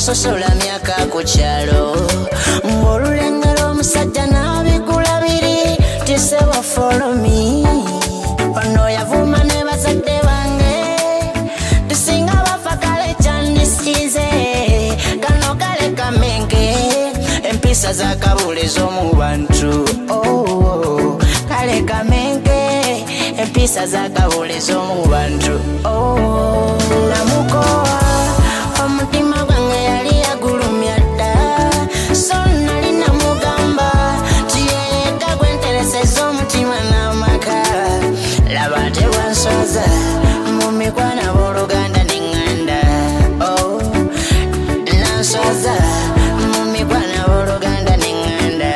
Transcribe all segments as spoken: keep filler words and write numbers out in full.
sosola myaka ku kyalo ng'olulengera omusajja n'abigula biri tisebo follow me ono yavuma ne bazadde bange tusinga bafa kale kyandisize kano kale kamenge empisa za kabule z'omu bantu oh kale kamenge empisa za kabule z'omu bantu oh namukoa omutima gwange yali yagulumya dda so nali namugamba tiyeka gwentereseza omutima n'amaka laba nte bwanswaza mu mikwana b'oluganda n'eŋŋanda oh nanswaza mu mikwana b'oluganda n'eŋŋanda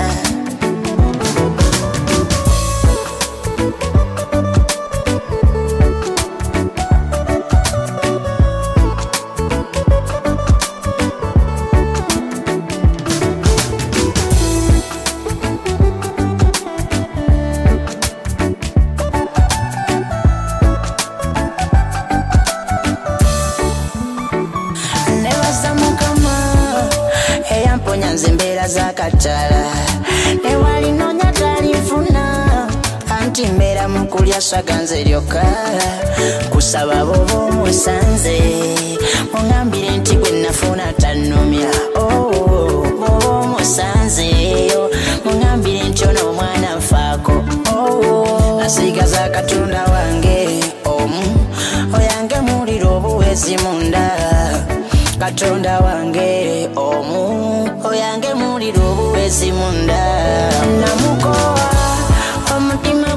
embeera z'akatala ewalinonya talifuna anti mbeera mu kulya swaganze lyokka kusaba bwoba omusanze mungambire nti gwe nafuna tannumya oh bwoba omusanzeeyo mungambire nti ono omwana nfaako oh asigaza katonda wange omu oyange muliro obuwezi munda katonda wange omu oyange muliro obuwezi munda namukoa omutima